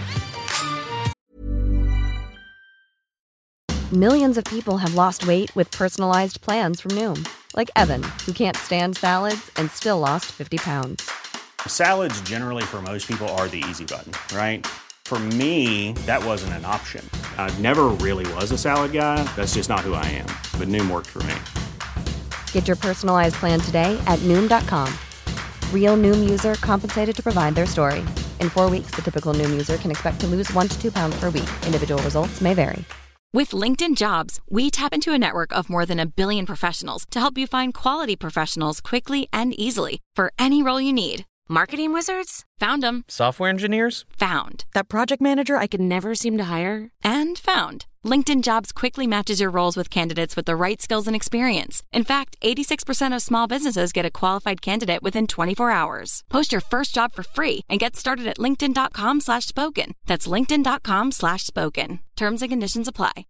Millions of people have lost weight with personalized plans from Noom. Like Evan, who can't stand salads and still lost fifty pounds. Salads generally for most people are the easy button, right? For me, that wasn't an option. I never really was a salad guy. That's just not who I am. But Noom worked for me. Get your personalized plan today at Noom dot com. Real Noom user compensated to provide their story. In four weeks, the typical Noom user can expect to lose one to two pounds per week. Individual results may vary. With LinkedIn Jobs, we tap into a network of more than a billion professionals to help you find quality professionals quickly and easily for any role you need. Marketing wizards? Found them. Software engineers? Found. That project manager I could never seem to hire? And found. LinkedIn Jobs quickly matches your roles with candidates with the right skills and experience. In fact, eighty-six percent of small businesses get a qualified candidate within twenty-four hours. Post your first job for free and get started at linkedin dot com slash spoken. That's linkedin dot com slash spoken. Terms and conditions apply.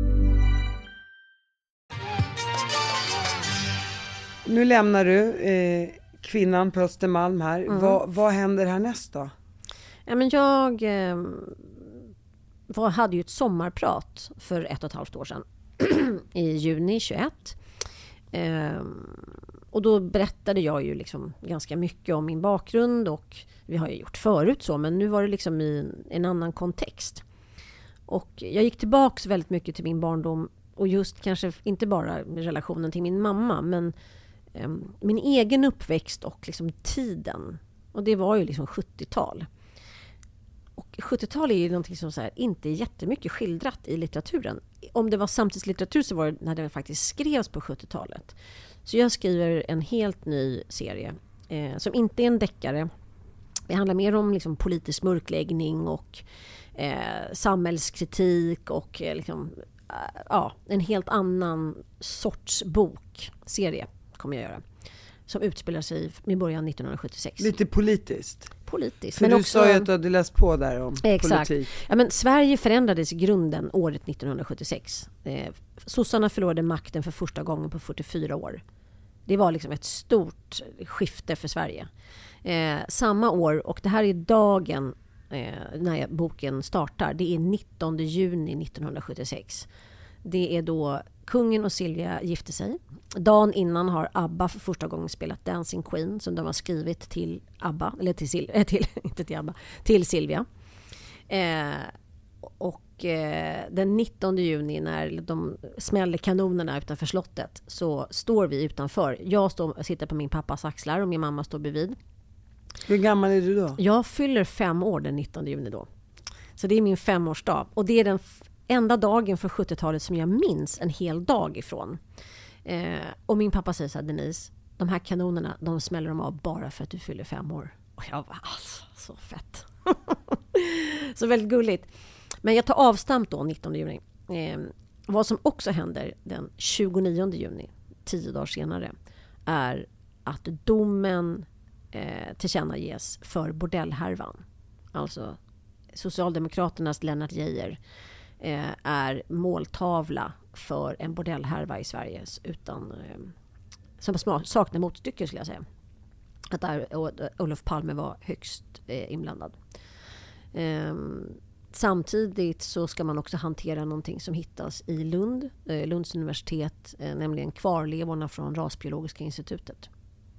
Nu lämnar du eh, kvinnan på Östermalm här. Mm. Vad, vad händer härnäst då? Ja, men jag eh, var, hade ju ett sommarprat för ett och ett halvt år sedan. I juni tjugoett. Eh, och då berättade jag ju liksom ganska mycket om min bakgrund. Och vi har ju gjort förut så, men nu var det liksom i en, en annan kontext. Och jag gick tillbaks väldigt mycket till min barndom. Och just kanske inte bara relationen till min mamma, men eh, min egen uppväxt och liksom tiden. Och det var ju liksom sjuttiotal. Och sjuttiotal är ju någonting som så här, inte är jättemycket skildrat i litteraturen. Om det var samtidslitteratur så var det när det faktiskt skrevs på sjuttiotalet. Så jag skriver en helt ny serie eh, som inte är en deckare. Det handlar mer om liksom politisk mörkläggning och eh, samhällskritik och eh, liksom, eh, ja, en helt annan sorts bokserie kommer jag göra. Som utspelar sig med början nittonhundrasjuttiosex. Lite politiskt. Politiskt. För men du också, sa ju att du hade läst på där om exakt. politik. Ja, men Sverige förändrades i grunden året nittonhundrasjuttiosex. Eh, sossarna förlorade makten för första gången på fyrtiofyra år. Det var liksom ett stort skifte för Sverige. Eh, samma år, och det här är dagen eh, när boken startar. Det är nittonde juni nittonhundrasjuttiosex. Det är då kungen och Silvia gifte sig. Dagen innan har ABBA för första gången spelat Dancing Queen som de har skrivit till ABBA, eller till, Sil- äh, till, inte till ABBA, till Silvia. Eh, och eh, den nittonde juni när de smäller kanonerna utanför slottet så står vi utanför. Jag står, sitter på min pappas axlar och min mamma står bredvid. Hur gammal är du då? Jag fyller fem år den nittonde juni då. Så det är min femårsdag. Och det är den f- enda dagen för sjuttiotalet som jag minns en hel dag ifrån. Eh, och min pappa säger så här: Denise, de här kanonerna, de smäller de av bara för att du fyller fem år. Och jag var alltså, så fett. Så väldigt gulligt. Men jag tar avstamp då nittonde juni. Eh, vad som också händer den tjugonionde juni, tio dagar senare, är att domen eh, tillkännages för bordellhärvan. Alltså Socialdemokraternas Lennart Geijer eh, är måltavla för en bordellhärva i Sverige utan, eh, som saknar motstycke skulle jag säga. Att där Olof Palme var högst eh, inblandad. Eh, samtidigt så ska man också hantera någonting som hittas i Lund, eh, Lunds universitet, eh, nämligen kvarlevorna från Rasbiologiska institutet.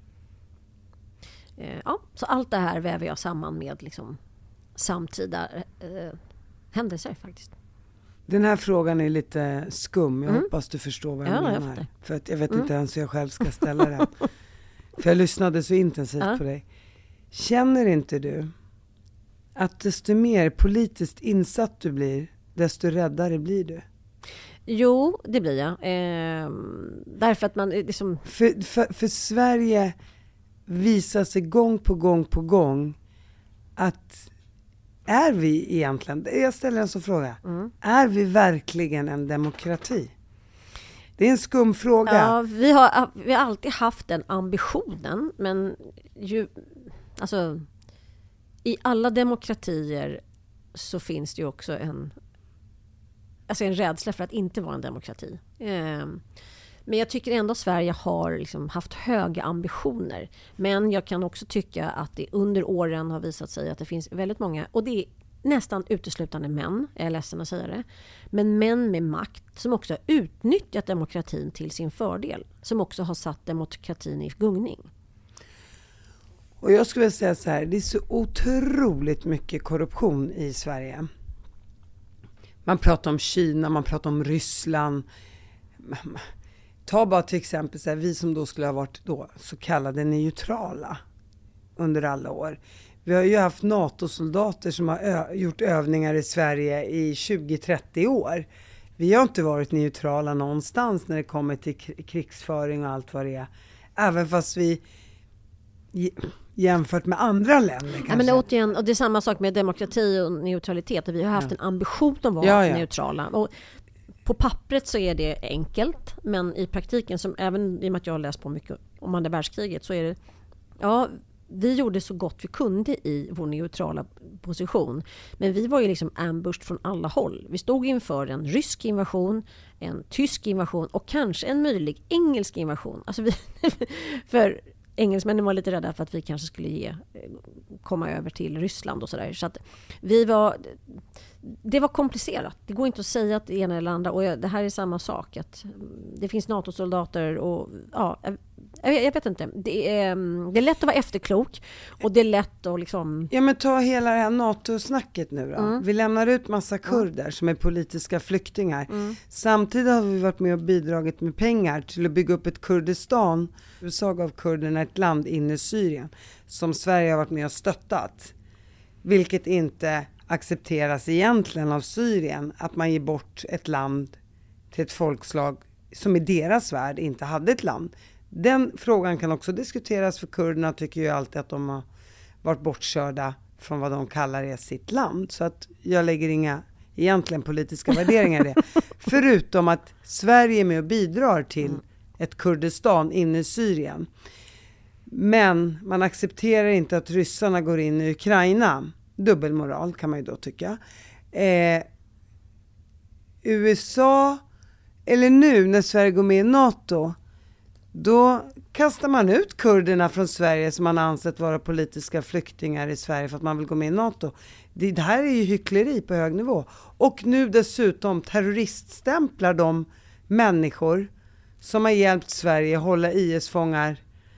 Eh, ja, så allt det här väver jag samman med liksom samtida eh, händelser faktiskt. Den här frågan är lite skum. Jag Mm. hoppas du förstår vad jag Ja, jag menar. fattar. För att jag vet Mm. inte ens hur jag själv ska ställa den. För jag lyssnade så intensivt Ja. på dig. Känner inte du att desto mer politiskt insatt du blir, desto räddare blir du? Jo, det blir jag. Eh, därför att man liksom... För, för, för Sverige visar sig gång på gång på gång att är vi egentligen, jag ställer en sån fråga, Mm. är vi verkligen en demokrati? Det är en skum fråga. Ja, vi har, vi har alltid haft den ambitionen, men ju, alltså, i alla demokratier så finns det ju också en, alltså en rädsla för att inte vara en demokrati. Eh, men jag tycker ändå att Sverige har liksom haft höga ambitioner. Men jag kan också tycka att det under åren har visat sig att det finns väldigt många, och det är nästan uteslutande män, jag är ledsen att säga det, men män med makt som också har utnyttjat demokratin till sin fördel, som också har satt demokratin i gungning. Och jag skulle säga så här, det är så otroligt mycket korruption i Sverige. Man pratar om Kina, man pratar om Ryssland. Ta bara till exempel så här, vi som då skulle ha varit då så kallade neutrala under alla år. Vi har ju haft NATO-soldater som har ö- gjort övningar i Sverige i tjugo till trettio år. Vi har inte varit neutrala någonstans när det kommer till k- krigsföring och allt vad det är. Även fast vi j- jämfört med andra länder kanske. Ja, men det, återigen, och det är samma sak med demokrati och neutralitet. Vi har haft en ambition att vara Ja, ja. neutrala. Och på pappret så är det enkelt, men i praktiken, som även i och med att jag har läst på mycket om andra världskriget, så är det, ja, vi gjorde så gott vi kunde i vår neutrala position. Men vi var ju liksom ambushed från alla håll. Vi stod inför en rysk invasion, en tysk invasion och kanske en möjlig engelsk invasion. Alltså vi, för engelsmännen var lite rädda för att vi kanske skulle ge, komma över till Ryssland och sådär. Så att vi var, det var komplicerat. Det går inte att säga att det ena eller andra. Och det här är samma sak. Att det finns NATO-soldater och ja, jag, jag vet inte. Det är, det är lätt att vara efterklok och det är lätt att liksom... Ja, men ta hela det här NATO-snacket nu då. Mm. Vi lämnar ut massa kurder mm. som är politiska flyktingar. Mm. Samtidigt har vi varit med och bidragit med pengar till att bygga upp ett Kurdistan. U S A gav kurderna ett land inne i Syrien som Sverige har varit med och stöttat. Vilket inte accepteras egentligen av Syrien, att man ger bort ett land till ett folkslag som i deras värld inte hade ett land. Den frågan kan också diskuteras, för kurderna tycker ju alltid att de har varit bortkörda från vad de kallar är sitt land. Så att jag lägger inga egentligen politiska värderingar i det. Förutom att Sverige är med och bidrar till ett Kurdistan inne i Syrien. Men man accepterar inte att ryssarna går in i Ukraina. Dubbelmoral kan man ju då tycka. Eh, U S A, eller nu när Sverige går med i NATO, då kastar man ut kurderna från Sverige som man ansett vara politiska flyktingar i Sverige för att man vill gå med i NATO. Det, det här är ju hyckleri på hög nivå. Och nu dessutom terroriststämplar de människor som har hjälpt Sverige hålla I S-fångar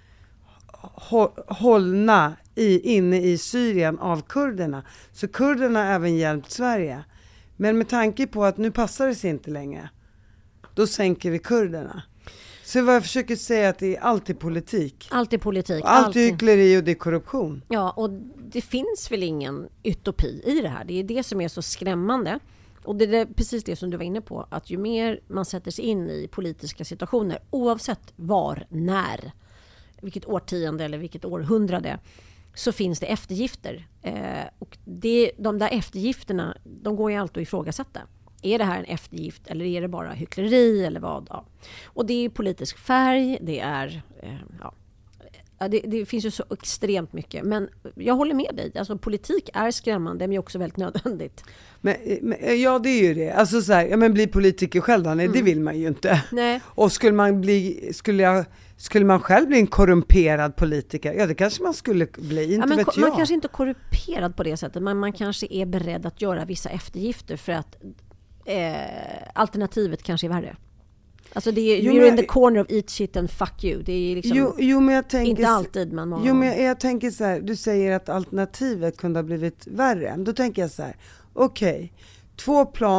hållna i, inne i Syrien av kurderna. Så kurderna har även hjälpt Sverige. Men med tanke på att nu passar det sig inte längre, då sänker vi kurderna. Så vad jag försöker säga är att det är alltid politik. Alltid politik. Och allt är alltid. hyckleri och det är korruption. Ja, och det finns väl ingen utopi i det här. Det är det som är så skrämmande. Och det är precis det som du var inne på. Att ju mer man sätter sig in i politiska situationer, oavsett var, när, vilket årtionde eller vilket århundrade, så finns det eftergifter. Eh, och det, de där eftergifterna, de går ju alltid att ifrågasätta. Är det här en eftergift eller är det bara hyckleri eller vad? Ja. Och det är politisk färg, det är... Eh, ja. Det, det finns ju så extremt mycket. Men jag håller med dig. Alltså, politik är skrämmande men också väldigt nödvändigt. Men, men, ja, det är ju det. Alltså så här, ja, men bli politiker själv då? Nej, mm. det vill man ju inte. Nej. Och skulle man bli... Skulle jag... Skulle man själv bli en korrumperad politiker? Ja, det kanske man skulle bli, inte ja, men vet ko- jag. Man kanske inte är korrumperad på det sättet, men man kanske är beredd att göra vissa eftergifter för att eh, alternativet kanske är värre. Alltså det är, jo, you're men, in the corner of eat shit and fuck you. Det är liksom jo, jo, men jag tänker, inte alltid, men många Jo, men jag, jag tänker så här, du säger att alternativet kunde ha blivit värre. Då tänker jag så här, okej, okay, två plan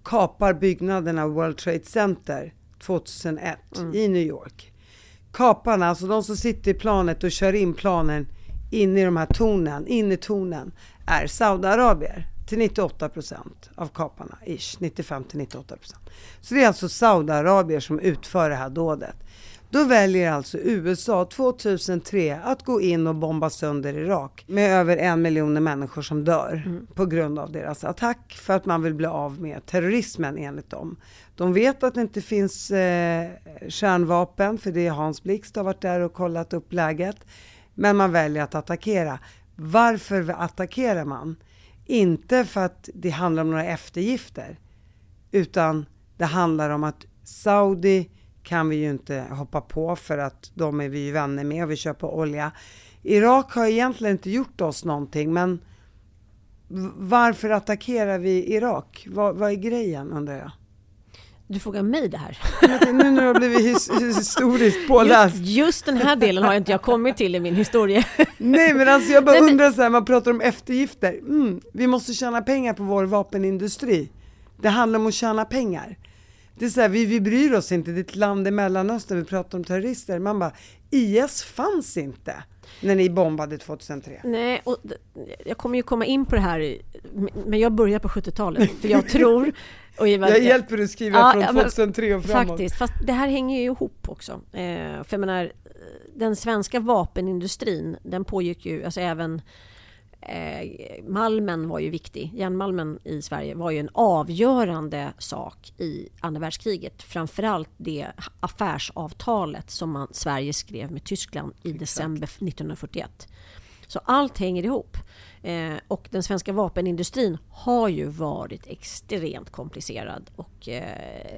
kapar byggnaden av World Trade Center tjugohundraett Mm. i New York. Kaparna, alltså de som sitter i planet och kör in planen in i de här tornen, in i tornen, är Saudiarabier till nittioåtta procent av kaparna, ish, nittiofem till nittioåtta procent. Så det är alltså Saudiarabier som utför det här dådet. Då väljer alltså U S A tjugohundratre att gå in och bomba sönder Irak med över en miljon människor som dör mm. på grund av deras attack, för att man vill bli av med terrorismen enligt dem. De vet att det inte finns eh, kärnvapen, för det är Hans Blixt har varit där och kollat upp läget, men man väljer att attackera. Varför attackerar man? Inte för att det handlar om några eftergifter, utan det handlar om att Saudi kan vi ju inte hoppa på, för att de är vi ju vänner med och vi köper olja. Irak har egentligen inte gjort oss någonting, men varför attackerar vi Irak? Vad, vad är grejen, undrar jag? Du frågar mig det här. Nu när jag har blivit his- historiskt påläst. Just, just den här delen har inte jag kommit till i min historia. Nej, men alltså jag bara Nej, men... undrar så här, man pratar om eftergifter. Mm, vi måste tjäna pengar på vår vapenindustri. Det handlar om att tjäna pengar. Det är så här, vi, vi bryr oss inte. Det är ett land i Mellanöstern, vi pratar om terrorister. Man bara, I S fanns inte när ni bombade tjugohundratre. Nej, och jag kommer ju komma in på det här, men jag börjar på sjuttiotalet. För jag tror... Och jag, jag hjälper dig att skriva ja, från tjugohundratre och framåt. Faktiskt, fast det här hänger ju ihop också. Eh, för jag menar, den svenska vapenindustrin, den pågick ju, alltså även eh, malmen var ju viktig. Järnmalmen i Sverige var ju en avgörande sak i andra världskriget. Framförallt det affärsavtalet som man, Sverige skrev med Tyskland i Exakt. december nittonhundrafyrtioett. Så allt hänger ihop. Eh, och den svenska vapenindustrin har ju varit extremt komplicerad. Och eh,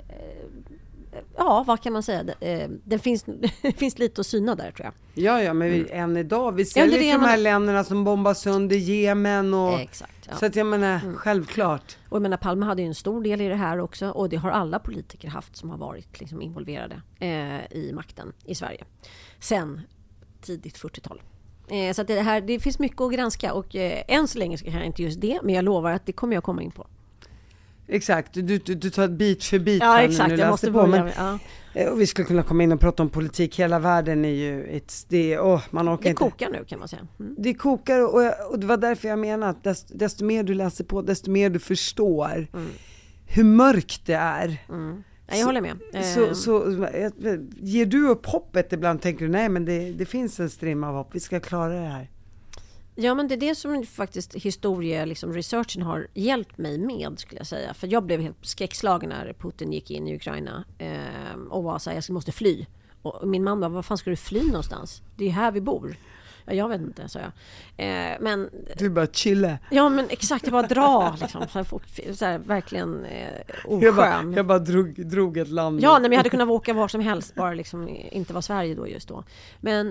ja, vad kan man säga? Eh, det, finns, det finns lite att syna där, tror jag. Ja, ja, men vi, mm. än idag. Vi ser lite de här länderna som bombar sönder Jemen. Och, eh, exakt, ja. Så att jag menar, mm. självklart. Och jag menar, Palme hade ju en stor del i det här också. Och det har alla politiker haft som har varit liksom, involverade eh, i makten i Sverige. Sen tidigt fyrtiotal. Eh, så att det, här, det finns mycket att granska och eh, än så länge ska jag inte just det, men jag lovar att det kommer jag komma in på. Exakt, du, du, du tar ett bit för bit. Ja, exakt, jag måste på, börja. Men, ja. eh, och vi skulle kunna komma in och prata om politik. Hela världen är ju ett, det, oh, man orkar det inte. kokar nu, kan man säga. Mm. Det kokar och, jag, och det var därför jag menar att desto, desto mer du läser på, desto mer du förstår mm. hur mörkt det är. Mm. Jag håller med. Så, så, så ger du upp hoppet ibland, tänker du nej, men det, det finns en strimma av hopp, vi ska klara det här. Ja, men det är det som faktiskt historie, liksom researchen har hjälpt mig med, skulle jag säga. För jag blev helt skräckslagen när Putin gick in i Ukraina eh, och var så här, jag måste fly. Och min mamma, vad fan ska du fly någonstans? Det är här vi bor. Ja, jag vet inte, sa jag. Eh, men, du bara chilla. Ja, men exakt, jag bara dra liksom, så här, så här, verkligen eh, oskön. Jag bara, jag bara drog, drog ett land. Ja, nej, men jag hade kunnat åka var som helst, bara liksom inte var Sverige då just då. Men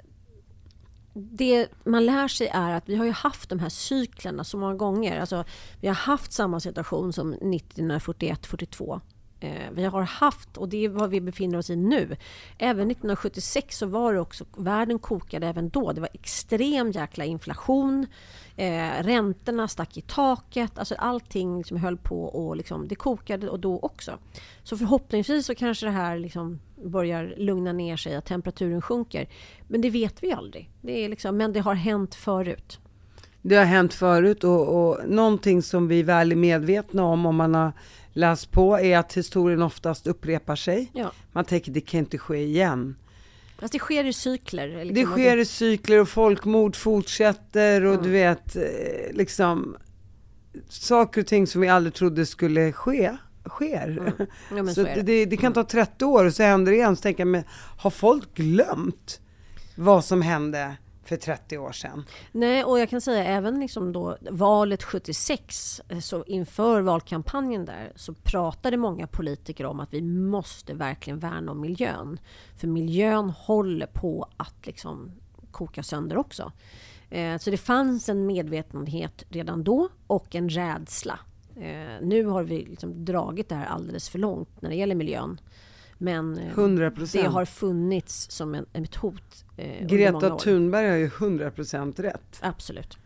det man lär sig är att vi har ju haft de här cyklerna så många gånger. Alltså, vi har haft samma situation som nittonhundrafyrtioett fyrtiotvå. Eh, vi har haft, och det är vad vi befinner oss i nu. Även nittonhundrasjuttiosex så var det också, världen kokade även då. Det var extrem jäkla inflation. Eh, räntorna stack i taket. Alltså allting som höll på och liksom, det kokade och då också. Så förhoppningsvis så kanske det här liksom börjar lugna ner sig, att temperaturen sjunker. Men det vet vi aldrig. Det är liksom, men det har hänt förut. Det har hänt förut och, och någonting som vi väl är medvetna om om man har läst på är att historien oftast upprepar sig. Ja. Man tänker det kan inte ske igen. Fast det sker i cykler. Liksom. Det sker i cykler och folkmord fortsätter och mm. du vet liksom saker och ting som vi aldrig trodde skulle ske sker. Mm. Ja, så så det. Det, det kan ta trettio år och så händer det igen. Så tänker jag, men har folk glömt vad som hände för trettio år sedan? Nej, och jag kan säga även liksom då valet sjuttiosex, så inför valkampanjen där så pratade många politiker om att vi måste verkligen värna om miljön. För miljön håller på att liksom koka sönder också. Eh, så det fanns en medvetenhet redan då och en rädsla. Eh, nu har vi liksom dragit det här alldeles för långt när det gäller miljön. Men eh, hundra procent. det har funnits som en, ett hot. Eh, Greta Thunberg har ju hundra procent rätt. Absolut.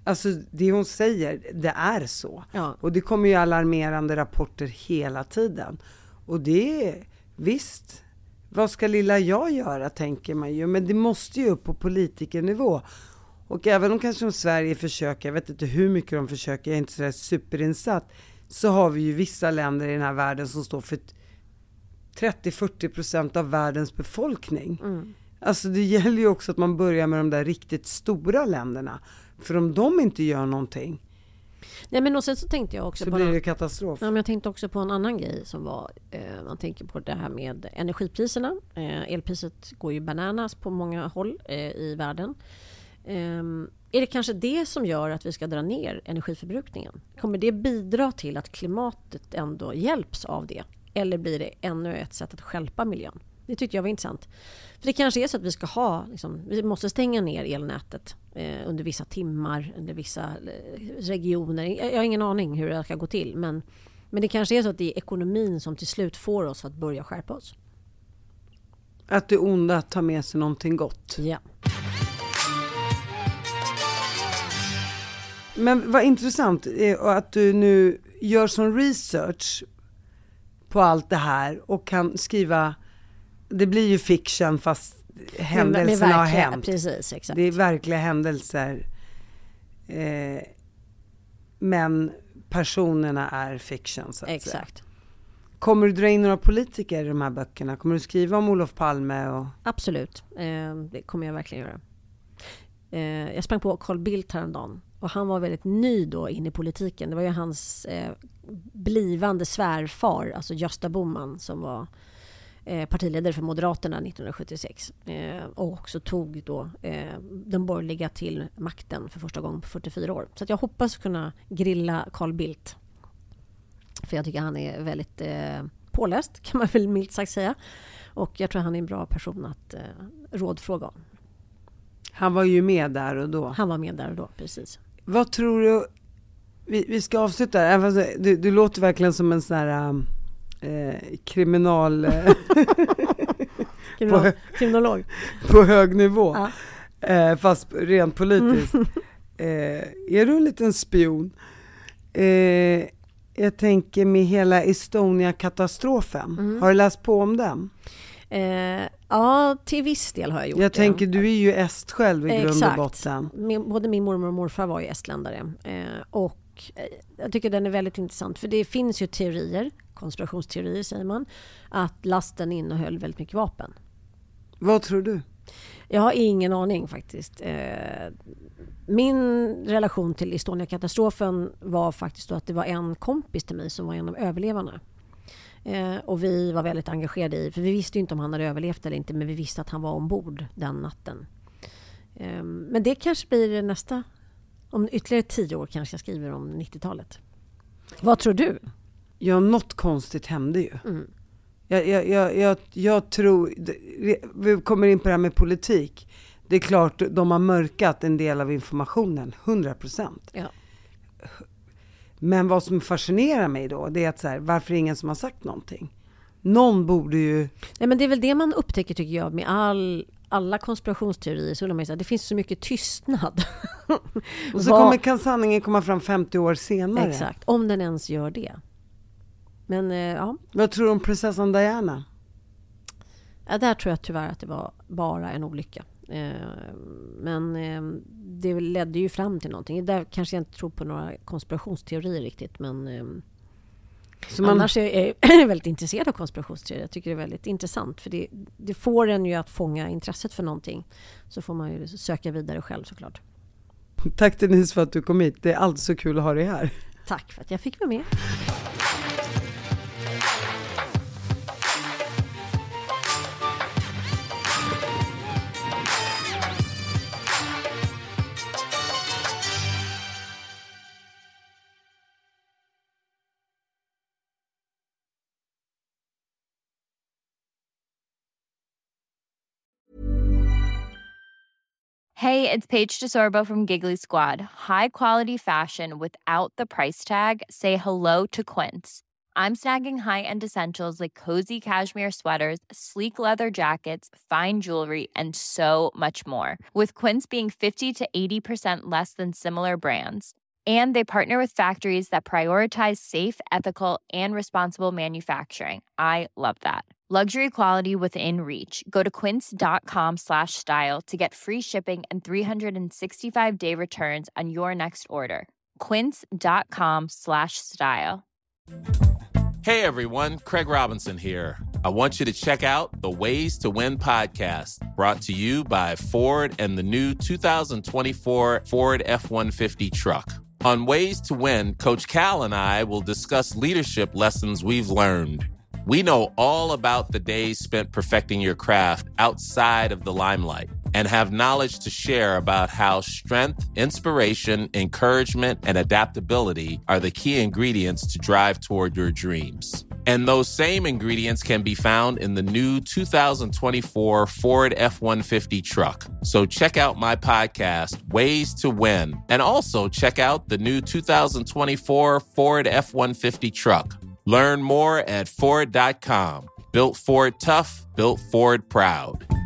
Alltså det hon säger, det är så. Ja. Och det kommer ju alarmerande rapporter hela tiden. Och det är, visst, vad ska lilla jag göra, tänker man ju. Men det måste ju upp på politikernivå. Och även om kanske om Sverige försöker, jag vet inte hur mycket de försöker, jag är inte sådär superinsatt. Så har vi ju vissa länder i den här världen som står för trettio till fyrtio procent av världens befolkning. Mm. Alltså det gäller ju också att man börjar med de där riktigt stora länderna. För om de inte gör någonting, nej, men och sen så tänkte jag också så på blir någon, det katastrof. ja, men jag tänkte också på en annan grej som var, eh, man tänker på det här med energipriserna. Eh, elpriset går ju bananas på många håll eh, i världen. Eh, är det kanske det som gör att vi ska dra ner energiförbrukningen? Kommer det bidra till att klimatet ändå hjälps av det? Eller blir det ännu ett sätt att stjälpa miljön? Det tyckte jag var intressant. För det kanske är så att vi ska ha, liksom, vi måste stänga ner elnätet eh, under vissa timmar, under vissa eh, regioner. Jag, jag har ingen aning hur det ska gå till. Men, men det kanske är så att det är ekonomin som till slut får oss att börja skärpa oss. Att det onda tar med sig någonting gott. Ja. Men vad intressant är att du nu gör sån research på allt det här och kan skriva, det blir ju fiction fast händelserna har hänt. Precis, exakt. Det är verkliga händelser. Eh, men personerna är fiction, så att exakt. säga. Kommer du dra in några politiker i de här böckerna? Kommer du skriva om Olof Palme? Och... Absolut, eh, det kommer jag verkligen göra. Eh, jag sprang på Carl Bildt häromdagen. Och han var väldigt ny då in i politiken. Det var ju hans eh, blivande svärfar, alltså Gösta Bohman, som var eh, partiledare för Moderaterna nittonhundrasjuttiosex. Eh, och också tog då eh, den borgerliga till makten för första gången på fyrtiofyra år. Så att jag hoppas kunna grilla Carl Bildt. För jag tycker han är väldigt eh, påläst, kan man väl milt sagt säga. Och jag tror han är en bra person att eh, rådfråga om. Han var ju med där och då. Han var med där och då, precis. Vad tror du, vi, vi ska avsluta här. Du, du låter verkligen som en sån här eh, kriminal... Kriminal på, kriminolog. På hög nivå. Ja. Eh, fast rent politiskt. Mm. Eh, är du en liten spion? Eh, jag tänker med hela Estonia-katastrofen. Mm. Har du läst på om den? Eh, ja, till viss del har jag gjort jag det. Jag tänker, du är ju est själv i grund Exakt. och botten. Min, både min mormor och morfar var ju estländare. Eh, och eh, jag tycker den är väldigt intressant. För det finns ju teorier, konspirationsteorier säger man, att lasten innehöll väldigt mycket vapen. Vad tror du? Jag har ingen aning faktiskt. Eh, min relation till Estonia-katastrofen var faktiskt då att det var en kompis till mig som var en av överlevarna. Eh, och vi var väldigt engagerade i, för vi visste ju inte om han hade överlevt eller inte, men vi visste att han var ombord den natten. Eh, men det kanske blir nästa, om ytterligare tio år kanske jag skriver om nittiotalet. Vad tror du? Ja, något konstigt hände ju. Mm. Jag, jag, jag, jag, jag tror, vi kommer in på det här med politik. Det är klart, de har mörkat en del av informationen, hundra procent. Ja. Men vad som fascinerar mig då, det är att så här, varför är det ingen som har sagt någonting? Någon borde ju... Nej, men det är väl det man upptäcker tycker jag med all, alla konspirationsteorier. Så man säga, det finns så mycket tystnad. Och så kommer, kan sanningen komma fram femtio år senare. Exakt, om den ens gör det. Men ja. Vad tror du om prinsessan Diana? Ja, där tror jag tyvärr att det var bara en olycka. Men det ledde ju fram till någonting. Där kanske jag inte tror på några konspirationsteorier riktigt, men så man... annars är jag väldigt intresserad av konspirationsteorier. Jag tycker det är väldigt intressant, för det, det får en ju att fånga intresset för någonting. Så får man ju söka vidare själv såklart. Tack Denise för att du kom hit. Det är alltid så kul att ha dig här. Tack för att jag fick vara med. Hey, it's Paige DeSorbo from Giggly Squad. High quality fashion without the price tag. Say hello to Quince. I'm snagging high-end essentials like cozy cashmere sweaters, sleek leather jackets, fine jewelry, and so much more. With Quince being fifty to eighty percent less than similar brands. And they partner with factories that prioritize safe, ethical, and responsible manufacturing. I love that. Luxury quality within reach. Go to quince.com slash style to get free shipping and three sixty-five day returns on your next order. Quince.com slash style. Hey everyone, Craig Robinson here. I want you to check out the Ways to Win podcast, brought to you by Ford and the new two thousand twenty-four Ford F one fifty truck. On Ways to Win, Coach Cal and I will discuss leadership lessons we've learned. We know all about the days spent perfecting your craft outside of the limelight and have knowledge to share about how strength, inspiration, encouragement, and adaptability are the key ingredients to drive toward your dreams. And those same ingredients can be found in the new two thousand twenty-four Ford F one fifty truck. So check out my podcast, Ways to Win, and also check out the new two thousand twenty-four Ford F one fifty truck. Learn more at Ford dot com. Built Ford tough, built Ford proud.